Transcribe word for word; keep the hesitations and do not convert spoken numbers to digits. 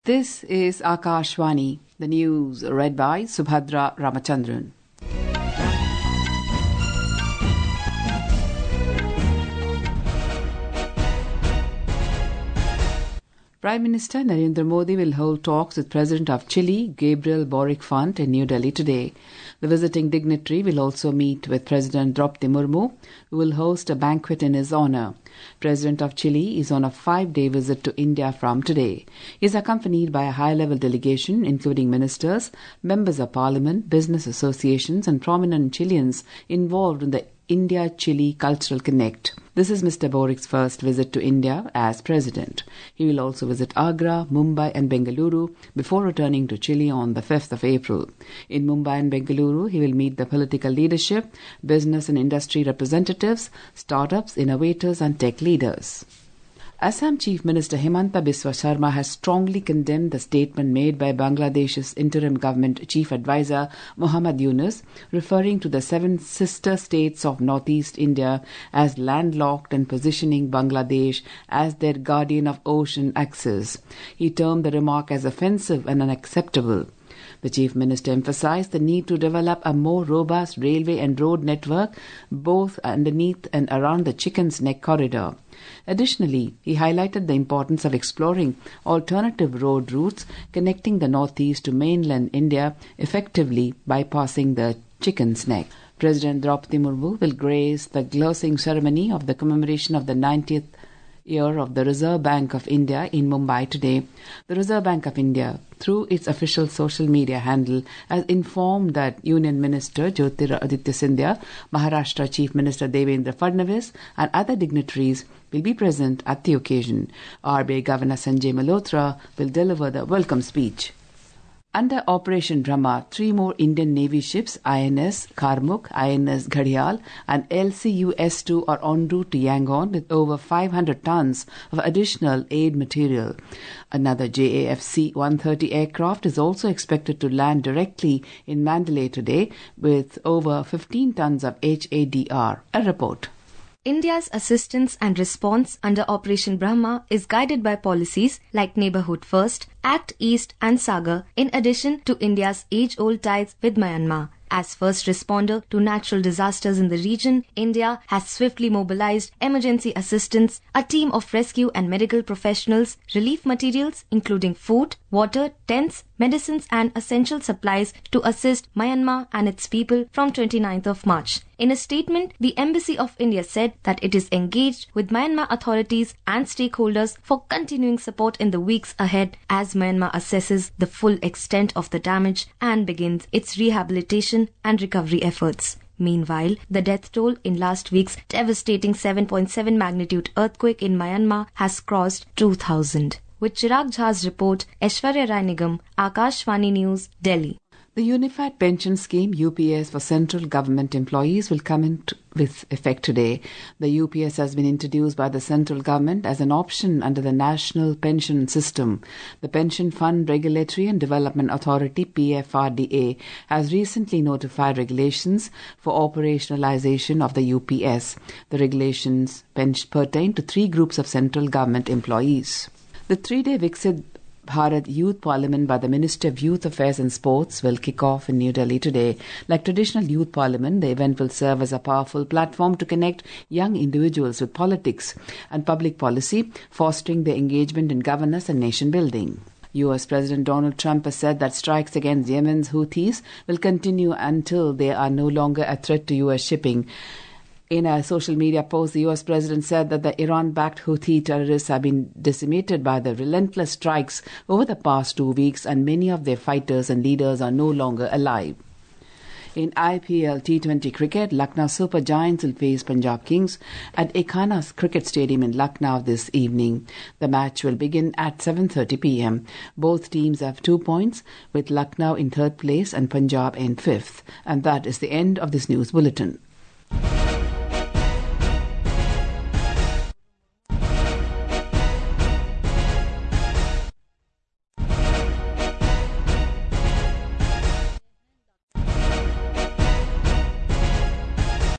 This is Akashvani, the news read by Subhadra Ramachandran. Prime Minister Narendra Modi will hold talks with President of Chile, Gabriel Boric Font, in New Delhi today. The visiting dignitary will also meet with President Draupadi Murmu, who will host a banquet in his honor. President of Chile is on a five-day visit to India from today. He is accompanied by a high-level delegation, including ministers, members of parliament, business associations, and prominent Chileans involved in the India-Chile Cultural Connect. This is Mister Boric's first visit to India as president. He will also visit Agra, Mumbai and Bengaluru before returning to Chile on the fifth of April. In Mumbai and Bengaluru, he will meet the political leadership, business and industry representatives, startups, innovators and tech leaders. Assam Chief Minister Himanta Biswa Sharma has strongly condemned the statement made by Bangladesh's interim government chief advisor Muhammad Yunus, referring to the seven sister states of northeast India as landlocked and positioning Bangladesh as their guardian of ocean access. He termed the remark as offensive and unacceptable. The Chief Minister emphasized the need to develop a more robust railway and road network both underneath and around the Chicken's Neck corridor. Additionally, he highlighted the importance of exploring alternative road routes connecting the northeast to mainland India, effectively bypassing the Chicken's Neck. President Draupadi Murmu will grace the closing ceremony of the commemoration of the ninetieth year of the Reserve Bank of India in Mumbai today. The Reserve Bank of India, through its official social media handle, has informed that Union Minister Jyotiraditya Scindia, Maharashtra Chief Minister Devendra Fadnavis and other dignitaries will be present at the occasion. R B I Governor Sanjay Malhotra will deliver the welcome speech. Under Operation Brahma, three more Indian Navy ships, I N S Karmuk, I N S Ghadial and L C U S two are en route to Yangon with over five hundred tons of additional aid material. Another J A F C one thirty aircraft is also expected to land directly in Mandalay today with over fifteen tons of H A D R. A report. India's assistance and response under Operation Brahma is guided by policies like Neighbourhood First, Act East and Sagar, in addition to India's age-old ties with Myanmar. As first responder to natural disasters in the region, India has swiftly mobilized emergency assistance, a team of rescue and medical professionals, relief materials including food, water, tents, medicines and essential supplies to assist Myanmar and its people from twenty-ninth of March. In a statement, the Embassy of India said that it is engaged with Myanmar authorities and stakeholders for continuing support in the weeks ahead as Myanmar assesses the full extent of the damage and begins its rehabilitation and recovery efforts. Meanwhile, the death toll in last week's devastating seven point seven magnitude earthquake in Myanmar has crossed two thousand. With Chirag Jha's report, Aishwarya Rai Nigam, Akashvani News, Delhi. The Unified Pension Scheme U P S for central government employees will come into with effect today. The U P S has been introduced by the central government as an option under the National Pension System. The Pension Fund Regulatory and Development Authority P F R D A has recently notified regulations for operationalization of the U P S. The regulations pertain to three groups of central government employees. The three-day Viksit Bharat Youth Parliament by the Ministry of Youth Affairs and Sports will kick off in New Delhi today. Like traditional youth parliament, the event will serve as a powerful platform to connect young individuals with politics and public policy, fostering their engagement in governance and nation building. U S President Donald Trump has said that strikes against Yemen's Houthis will continue until they are no longer a threat to U S shipping. In a social media post, the U S President said that the Iran-backed Houthi terrorists have been decimated by the relentless strikes over the past two weeks and many of their fighters and leaders are no longer alive. In I P L T twenty cricket, Lucknow Super Giants will face Punjab Kings at Ekhana Cricket Stadium in Lucknow this evening. The match will begin at seven thirty p.m. Both teams have two points, with Lucknow in third place and Punjab in fifth. And that is the end of this news bulletin.